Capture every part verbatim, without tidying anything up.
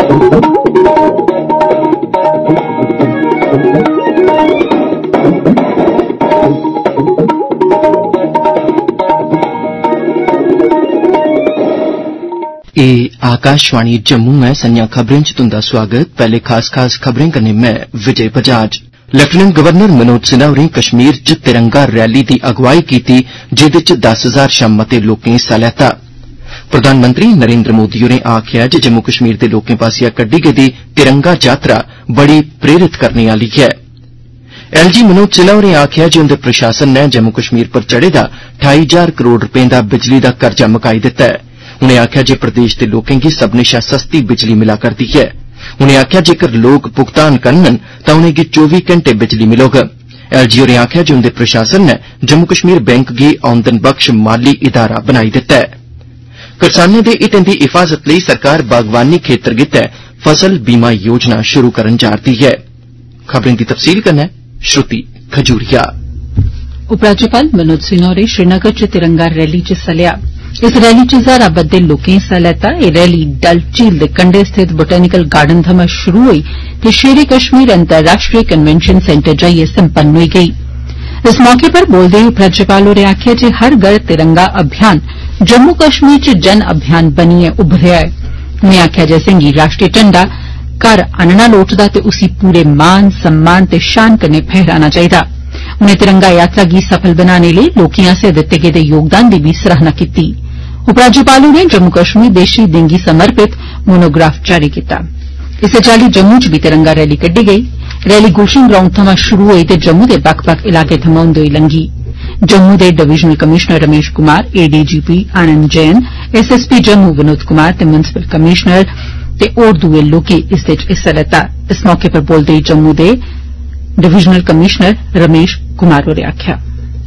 ए आकाशवाणी जम्मू है। संया खबरें च तुंदा स्वागत। पहले खास खास खबरें कन्नै मैं विजय बजाज। लेफ्टिनेंट गवर्नर मनोज सिन्हा होरें कश्मीर च तिरंगा रैली दी अगुवाई कीती जेदे च दस हजार शा मते लोकें हिस्सा लैता। प्रधानमंत्री नरेंद्र मोदी होरें आखेआ जे जम्मू कश्मीर दे लोकें पास्सेआ कड्डी गेदी तिरंगा यात्रा बड़ी प्रेरित करने आली है। एलजी मनोज सिन्हा होरें आखेआ जे उंदे प्रशासन नै जम्मू कश्मीर पर चढ़े दा ठाई हजार करोड़ रपें दा बिजली दा कर्जा मकाई दित्ता है। उनें आखेआ जे प्रदेश दे लोकें गी सब्भनें शा सस्ती बिजली मिला करदी है। उनें आखेआ जेकर लोक भुगतान करङन तां उनेंगी चौबी घंटे बिजली मिलोग। एलजी होरें आखेआ जे उंदे प्रशासन नै जम्मू कश्मीर बैंक गी औंदन बख्श माली इदारा बनाई दित्ता है। करसानें दे हितें दी हिफाजत लेई सरकार बागवानी खेतर गित्तै फसल बीमा योजना शुरू करन जा'रदी है। खबरें दी तफसील कन्नै श्रुति खजूरिया। उपराज्यपाल मनोज सिन्हा होरें श्रीनगर च तिरंगा रैली च हिस्सा लेआ। इस रैली च ज्हारा बद्दे लोकें हिस्सा लैता। एह रैली डल झील दे कंढे स्थित बोटेनिकल गार्डन थमां शुरू होई ते शेरे कश्मीर अंतर्राष्ट्रीय कन्वेंशन सेंटर जाइयै संपन्न होई गेई। इस मौके पर बोलदे होई उपराज्यपाल होरें आखेआ जे हर घर तिरंगा अभियान जम्मू कश्मीर च जन अभियान बनियै उभरेआ ऐ। उनें आखेआ जे असेंगी राष्ट्रीय झंडा घर आनना लोड़चदा ते उसी पूरे मान सम्मान ते शान कन्नै फहराना चाहिदा। उनें तिरंगा यात्रा गी सफल बनाने लेई लोकें आसेआ दित्ते गेदे योगदान दी बी सराहना कीती। उपराज्यपाल होरें जम्मू कश्मीर दे शहीदें गी समर्पित मोनोग्राफ जारी कीता। इस्सै चाल्ली जम्मू च बी तिरंगा रैली कड्डी गेई। रैली गुलशन ग्राउंड थमां शुरू होई ते जम्मू दे बक्ख बक्ख इलाकें थमां होंदे होई लंघी। जम्मू दे divisional commissioner Ramesh Kumar, ADGP Anand Jain, SSP Jammu Vinod Kumar ते म्युनिसिपल कमिशनर ते होर दुए लोकें इस च हिस्सा लैता। इस मौके पर बोलदे होई जम्मू दे डिवीजनल कमिशनर रमेश कुमार होरें आखेआ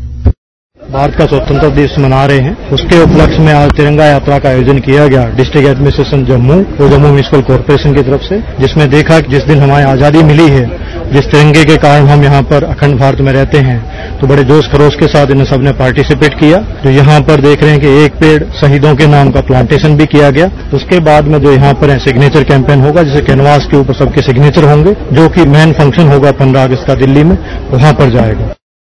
भारत का स्वतंत्रता दिवस मना रहे हैं, उसके उपलक्ष्य में आज तिरंगा यात्रा का आयोजन किया गया डिस्ट्रिक्ट एडमिनिस्ट्रेशन जम्मू और जम्मू म्युनिसिपल कॉर्पोरेशन की तरफ से, जिसमें देखा कि जिस दिन हमारी आजादी मिली है, जिस तिरंगे के कारण हम यहाँ पर अखंड भारत में रहते हैं, तो बड़े जोश खरोश के साथ इन सबने पार्टिसिपेट किया। तो यहाँ पर देख रहे हैं कि एक पेड़ शहीदों के नाम का प्लांटेशन भी किया गया। उसके बाद में जो यहाँ पर है सिग्नेचर कैंपेन होगा, जिसे कैनवास के ऊपर सबके सिग्नेचर होंगे, जो कि मेन फंक्शन होगा पंद्रह अगस्त का दिल्ली में, वहां पर जाएगा।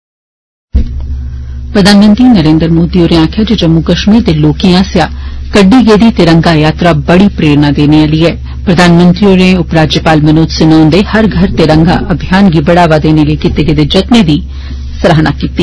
प्रधानमंत्री नरेंद्र मोदी होरें आखेआ जे जम्मू कश्मीर दे लोकें आसेआ कड्डी गेदी तिरंगा यात्रा बड़ी प्रेरणा देने आली ऐ। प्रधानमंत्री होरें उपराज्यपाल मनोज सिन्हा हुंदे हर घर तिरंगा अभियान गी बढ़ावा देने लेई कीते गेदे जतनें दी सराहना कीती।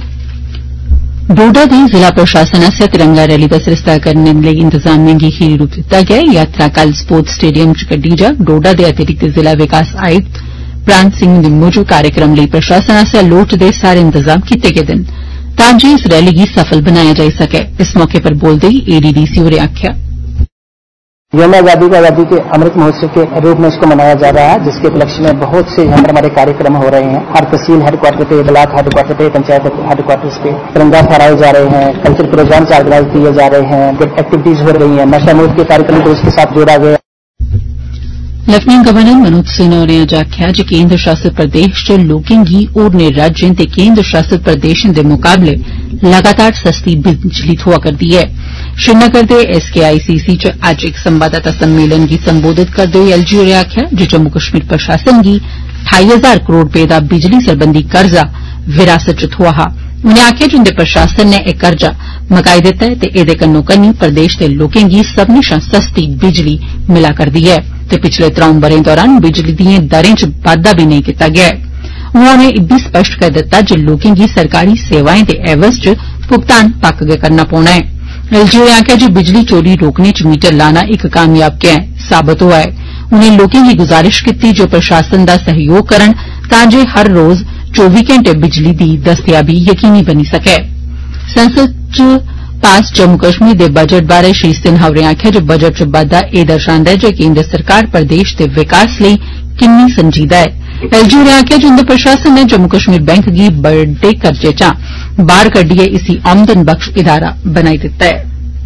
डोडा दे जिला प्रशासन आसेआ तिरंगा रैली दा सरिस्ता करने लेई इंतजामियां गी खीरी रूप दित्ता गेआ ऐ। यात्रा कल स्पोर्ट्स स्टेडियम च कड्डी जाग। डोडा दे अतिरिक्त जिला विकास आयुक्त प्रांत सिंह हुंदे मूजब कार्यक्रम लेई प्रशासन आसेआ लोड़चदे सारे इंतजाम कीते गेदे न तां जे इस रैली गी सफल बनाया जाई सकै। इस मौके पर बोलदे होई एडीडीसी होरें आखेआ यौम आजादी का आजादी के अमृत महोत्सव के रूप में इसको मनाया जा रहा है, जिसके उपलक्ष्य में बहुत से यहाँ पर हमारे कार्यक्रम हो रहे हैं। हर तहसील हेडक्वार्टर पे, ब्लॉक हेडक्वार्टर पे, पंचायत हेडक्वार्टर्स पे तिरंगा फहराए जा रहे हैं। कल्चर प्रोग्राम ऑर्गेनाइज किए जा रहे हैं, एक्टिविटीज हो रही है। नशा मुक्त के कार्यक्रम को इसके साथ जोड़ा गया। लेफ्टिनेंट गवर्नर मनोज सिन्हा होरें अज्ज आखेआ जे केन्द्र शासित प्रदेश च लोकें गी होरनें राज्यें ते केन्द्र शासित प्रदेशें दे मुकाबले लगातार सस्ती बिजली थ्होआ करदी ऐ। श्रीनगर दे एसकेआईसीसी च अज्ज इक संवाददाता सम्मेलन गी संबोधित करदे होई एलजी होरें आखेआ जे जम्मू कश्मीर प्रशासन गी ठाई हजार करोड़ रपें दा बिजली सरबंधी कर्जा विरासत च थ्होआ हा। उनें आखेआ जे उंदे प्रशासन नै एह कर्जा मकाई दित्ता ऐ ते एदे कन्नो कन्नी प्रदेश दे लोकें गी सब्बनें शा सस्ती बिजली मिला करदी ऐ ते पिछले त्रौं ब'रें दौरान बिजली दिएं दरें च बाद्दा बी नेईं कीता गेआ ऐ। उनें इब्बी स्पष्ट करी दित्ता जे लोकें गी सरकारी सेवाएं दे एवज च भुगतान पक्क गै करना पौना ऐ। एलजी होरें आखेआ जे बिजली चोरी रोकने च मीटर लाना इक कामयाब गैं साबत होआ ऐ। उनें लोकें गी गुजारिश कीती जे प्रशासन दा सहयोग करन तां जे हर रोज चौबी घंटे बिजली दी दस्तयाबी यकीनी बनी सकै। संसद च पास जम्मू कश्मीर दे बजट बारै श्री सिन्हा होरें आखेआ जे बजट च बाद्दा एह दर्शांदा ऐ जे केन्द्र सरकार प्रदेश दे विकास लेई किन्नी संजीदा ऐ। एलजी होरें आखेआ जे उंदे प्रशासन नै जम्मू कश्मीर बैंक गी बड्डे कर्जे चा बाहर कड्डियै इसी आमदन बख्श इदारा बनाई दित्ता ऐ।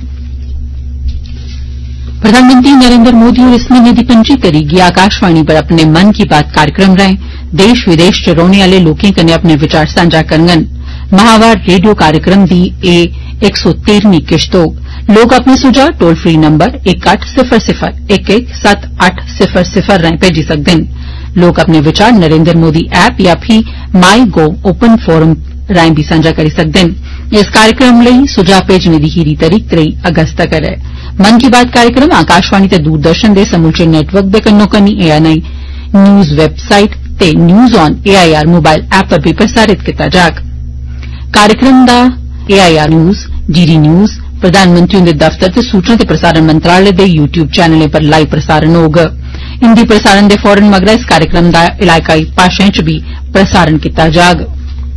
प्रधानमंत्री नरेंद्र मोदी होर इस म्हीने दी पंजी तरीक गी आकाशवाणी पर अपने मन की बात कार्यक्रम राएं देश विदेश च रौहने आले लोकें कन्नै अपने विचार सांझा करङन। माहवार रेडियो कार्यक्रम दी एह एक सौ तेरहवीं किश्त होग। लोग अपने सुझाव टोल फ्री नंबर इक अट्ठ सिफर सिफर इक इक सत्त अट्ठ सिफर सिफर राएं भेजी सकदे न। लोग अपने विचार नरेंद्र मोदी ऐप या फ्ही माई गोव ओपन फोरम राएं भी सांझा करी सकदे न। इस कार्यक्रम लेई सुझाव भेजने दी खीरी तरीक त्रेई अगस्त तगर है। मन की बात कार्यक्रम आकाशवाणी ते दूरदर्शन दे समूलचे नेटवर्क दे कन्नो कन्नी एआईआर न्यूज वैबसाइट ते news on AIR mobile app पर भी प्रसारित किया जाग। कार्यक्रम दा एआईआर न्यूज, डीडी न्यूज, प्रधानमंत्री हुंदे दफ्तर ते सूचना ते प्रसारण मंत्रालय दे यूट्यूब चैनलें पर लाइव प्रसारण होग। हिंदी प्रसारण दे फौरन मगरा इस कार्यक्रम दा इलाकाई भाषाएं च भी प्रसारण किया जाग।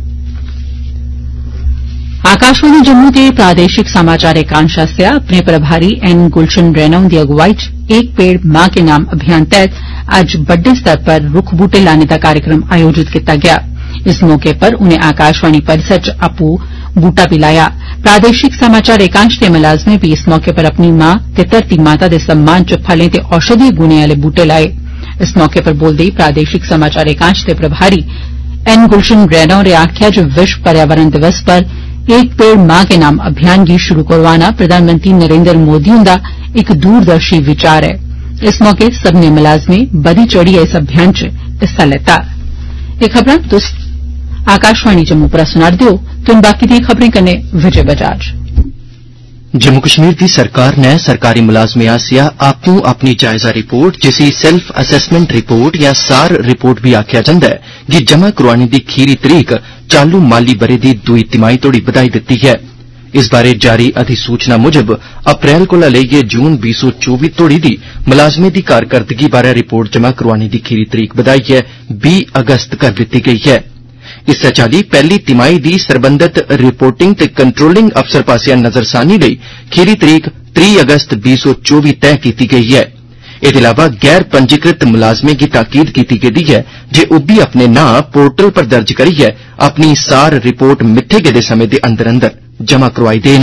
आकाशवाणी जम्मू के प्रादेशिक समाचार एकांश आसेआ अपने प्रभारी एन गुलशन रैना हुंदी अगुवाई च एक पेड़ मां के नाम अभियान तहत अज्ज बड्डे स्तर पर रुख बूटे लाने दा कार्यक्रम आयोजित किया गया। इस मौके पर उनें आकाशवाणी परिसर च आपूं बूटा भी लाया। प्रादेशिक समाचार एकांश दे मुलाजमें भी इस मौके पर अपनी मां ते धरती माता दे सम्मान च फलें ते औषधीय गुणें आले बूटे लाए। इस मौके पर बोलदे होई प्रादेशिक समाचार एकांश दे प्रभारी एन गुलशन रैना होरें आखेआ जे विश्व पर्यावरण दिवस पर एक पेड़ मां के नाम अभियान गी शुरू करवाना प्रधानमंत्री नरेंद्र मोदी हुंदा इक दूरदर्शी विचार है। इस मौके सब्बने मुलाजमें बधी चढ़ियै इस अभियान च हिस्सा लैता। एह खबरां तुस आकाशवाणी जम्मू परा सुना'रदे ओ ते हुन बाकी दिएं खबरें कन्नै विजय बजाज। जम्मू कश्मीर दी सरकार नै सरकारी मुलाजमें आसेआ आपूं अपनी जायजा रिपोर्ट जिसी सेल्फ असैसमेंट रिपोर्ट या सार रिपोर्ट भी आखेआ जंदा है गी जमा करोआने दी खीरी तरीक चालू माली बरे दी दुई तिमाही तोड़ी बधाई दित्ती है। इस बारे जारी अधिसूचना मुजब अप्रैल कोला लेइयै जून बीह सौ चौबी तोड़ी दी मुलाजमें दी कारकरदगी बारै रिपोर्ट जमा करोआने दी खीरी तरीक बधाइयै बीह अगस्त कर दित्ती गेई है। इस्सै चाल्ली पैहली तिमाही दी सरबंधत रिपोर्टिंग ते कंट्रोलिंग अफसर पासेआ नजरसानी लेई खीरी तरीक त्रीह अगस्त बीह सौ चौबी तय कीती गई है। एह्दे इलावा गैर पंजीकृत मुलाजमें गी ताकीद कीती गेदी है जे ओह बी अपने नां पोर्टल पर दर्ज करियै अपनी सार रिपोर्ट मित्थे गेदे समें दे अंदर अंदर जमा करोआई देन।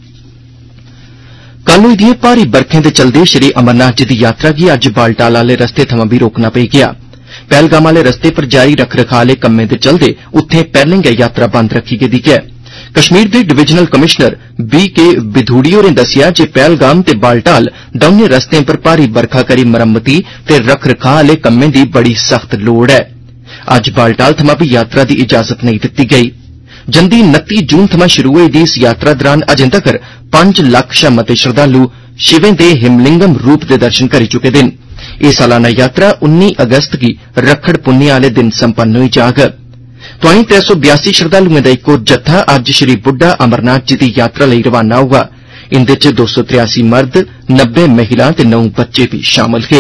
कल होई दिएं भारी बरखें दे चलदे श्री अमरनाथ जी दी यात्रा गी अज्ज बालटाल आले रस्ते थमां भी रोकना पेई गेआ। पहलगाम आले रस्ते पर जारी रख रखाव आले कम्में दे चलदे उत्थे पैहलें गै यात्रा बंद रखी गेदी ऐ। कश्मीर दे divisional commissioner B K Bidhuri होरें दस्सेआ जे पहलगाम ते बालटाल दौनें रस्तें पर भारी बरखा करी मरम्मती ते रख रखाव आले कम्में दी बड़ी सख्त लोड़ ऐ। अज्ज बालटाल थमां भी यात्रा दी इजाजत नेईं दित्ती गेई। जंदी उनतीस जून थमां शुरू होई दी इस यात्रा दौरान अजें तगर पंज लक्ख शा मते श्रद्धालु शिवें दे हिमलिंगम रूप दे दर्शन करी चुके दे न। एह सालाना यात्रा उन्नी अगस्त गी रक्खड़ पुन्नेआ आले दिन संपन्न होई जाग। तोआईं त्रै सौ बयासी श्रद्धालुएं दा इक होर जत्था अज्ज श्री बुड्ढा अमरनाथ जी दी यात्रा लेई रवाना होगा। इंदे च दो सौ त्रियासी मर्द, नब्बे महिलां ते नौ बच्चे भी शामल हे।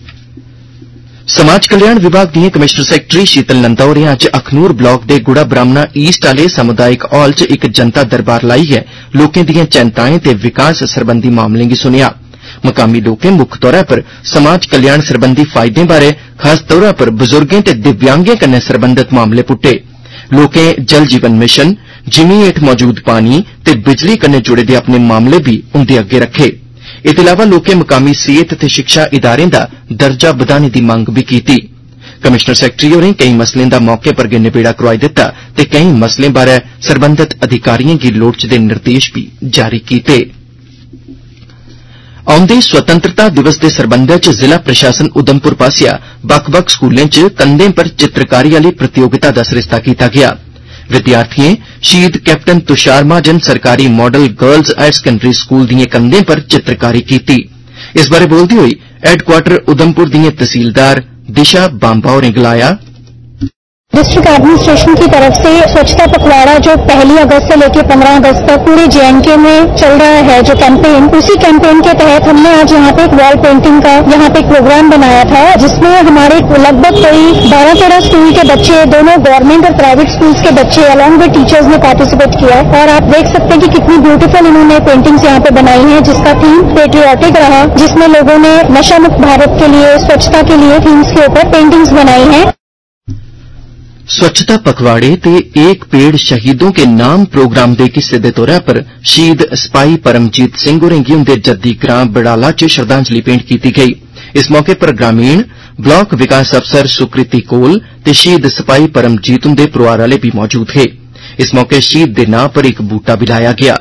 समाज कल्याण विभाग दिएं कमिश्नर सैक्रेटरी शीतल नंदा होरें अज्ज अखनूर ब्लाक दे गुड़ा ब्राह्मणा ईस्ट आले समुदायिक हाल च इक जनता दरबार लाइयै लोकें दिएं चैंताएं ते विकास सरबंधी मामलें गी सुनेआ। मकामी लोकें मुक्ख तौरा पर समाज कल्याण सरबंधी फायदें बारै खास तौरा पर बुजुर्गें ते दिव्यांगें कन्नै सरबंधत मामले पुट्टे। लोकें जल जीवन मिशन, जिमीं हेठ मौजूद पानी ते बिजली कन्नै जुड़े दे अपने मामले भी उंदे अग्गे रखे। एह्दे इलावा लोकें मकामी सेहत ते शिक्षा इदारें दा दर्जा बधाने दी मंग भी कीती। कमिश्नर सैक्रेटरी होरें केई मसलें दा मौके पर गै निबेड़ा करोआई दित्ता ते केई मसलें बारै सरबंधत अधिकारिएं गी लोड़चदे निर्देश भी जारी कीते। औंदे स्वतंत्रता दिवस दे सरबंधै च जिला प्रशासन उधमपुर पासेआ बक्ख बक्ख स्कूलें च कंधें पर चित्रकारी आली प्रतियोगिता दा सरिस्ता कीता गया। विद्यार्थिएं शहीद कैप्टन तुषार महाजन सरकारी model girls higher secondary school दिएं कंधें पर चित्रकारी कीती। इस बारै बोलदे होई हैडक्वार्टर उधमपुर दिएं तहसीलदार दिशा बांबा होरें गलाया, डिस्ट्रिक्ट एडमिनिस्ट्रेशन की तरफ से स्वच्छता पखवाड़ा जो पहली अगस्त से लेकर पंद्रह अगस्त तक पूरे जेएनके में चल रहा है जो कैंपेन, उसी कैंपेन के तहत हमने आज यहाँ पे एक वॉल पेंटिंग का यहाँ पे एक प्रोग्राम बनाया था जिसमें हमारे लगभग कई बारह तेरह स्कूल के बच्चे, दोनों गवर्नमेंट और प्राइवेट स्कूल्स के बच्चे अलॉन्ग विद टीचर्स ने पार्टिसिपेट किया और आप देख सकते हैं कि कितनी ब्यूटीफुल इन्होंने पेंटिंग्स यहाँ पे बनाई है जिसका थीम पेट्रियोटिक रहा, जिसमें लोगों ने नशा मुक्त भारत के लिए, स्वच्छता के लिए थीम्स के ऊपर पेंटिंग्स बनाई है। स्वच्छता पखवाड़े ते एक पेड़ शहीदों के नाम प्रोग्राम दे हिस्से दे तौरा पर शहीद सिपाही परमजीत सिंह होरें गी उंदे जद्दी ग्रां बड़ाला च श्रद्धांजलि भेंट कीती गई। इस मौके पर ग्रामीण ब्लाक विकास अफसर सुकृति कोल ते शहीद सिपाही परमजीत उंदे परोआर आले भी मौजूद हे। इस मौके शहीद दे नां पर इक बूटा भी लाया गया।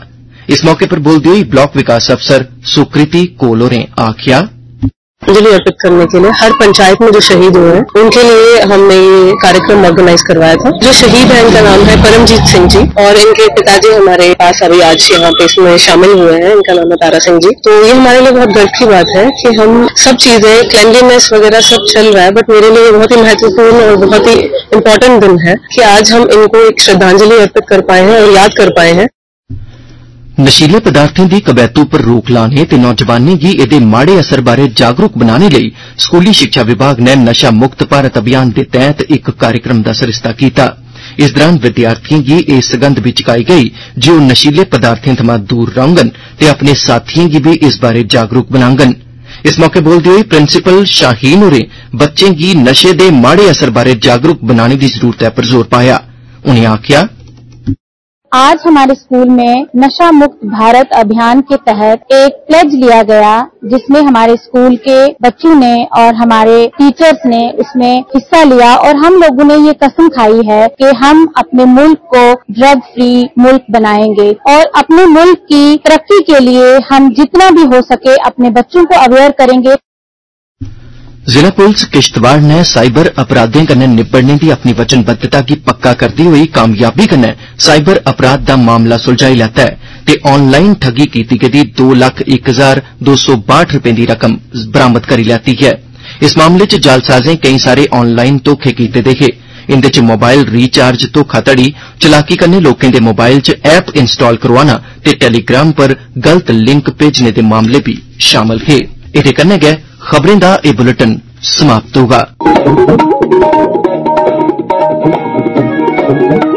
इस मौके पर बोलदे होई ब्लॉक विकास अफसर सुकृति कोल होरें आखिया, अंजलि अर्पित करने के लिए हर पंचायत में जो शहीद हुए हैं उनके लिए हमने ये कार्यक्रम ऑर्गेनाइज करवाया था। जो शहीद है इनका नाम है परमजीत सिंह जी और इनके पिताजी हमारे पास अभी आज यहाँ पे इसमें शामिल हुए हैं। इनका नाम है तारा सिंह जी। तो ये हमारे लिए बहुत गर्व की बात है कि हम सब चीजें क्लेanलीनेस वगैरह सब चल रहा है, बट मेरे लिए बहुत ही महत्वपूर्ण और बहुत ही इम्पोर्टेंट दिन है कि आज हम इनको एक श्रद्धांजलि अर्पित कर पाए हैं और याद कर पाए हैं। नशीले पदार्थें दी कबैतू पर रोक लाने ते नौजवानें गी एदे माड़े असर बारे जागरूक बनाने लई स्कूली शिक्षा विभाग ने नशा मुक्त भारत अभियान दे तैहत एक कार्यक्रम दा सरिस्ता कीता। इस दौरान विद्यार्थियों गी एह सगंध बी चुकाई गई जे ओह नशीले पदार्थें थमां दूर रौह्ङन ते अपने साथियों गी भी इस बारे जागरूक बनाङन। इस मौके बोलदे होई प्रिंसिपल शाहीन होरें बच्चें गी नशे दे माड़े असर बारे जागरूक बनाने दी जरूरत पर जोर पाया। उनें आखिया, आज हमारे स्कूल में नशा मुक्त भारत अभियान के तहत एक प्लेज लिया गया जिसमें हमारे स्कूल के बच्चों ने और हमारे टीचर्स ने उसमें हिस्सा लिया और हम लोगों ने ये कसम खाई है कि हम अपने मुल्क को ड्रग फ्री मुल्क बनाएंगे और अपने मुल्क की तरक्की के लिए हम जितना भी हो सके अपने बच्चों को अवेयर करेंगे। जिला पुलिस किश्तवाड़ ने साइबर अपराधें कन्नै निबड़ने दी अपनी वचनबद्धता गी पक्का करदी होई कामयाबी कन्नै साइबर अपराध दा मामला सुलझाई लैता है ते ऑनलाइन ठगी कीती गेदी दो लख इक हजार दो सौ बाहठ रपे दी रकम बरामद करी लैती है। इस मामले च जालसाजें कई सारे ऑनलाइन धोखे कीते दे हे। इंदे च मोबाइल रिचार्ज धोखाधड़ी, चलाकी कन्नै लोकें दे मोबाइल च ऐप इंस्टॉल करवाना ते टेलीग्राम पर गलत लिंक भेजने दे मामले भी शामिल हे। एदे कन्नै गै खबरें दा एह बुलेटिन समाप्त होगा।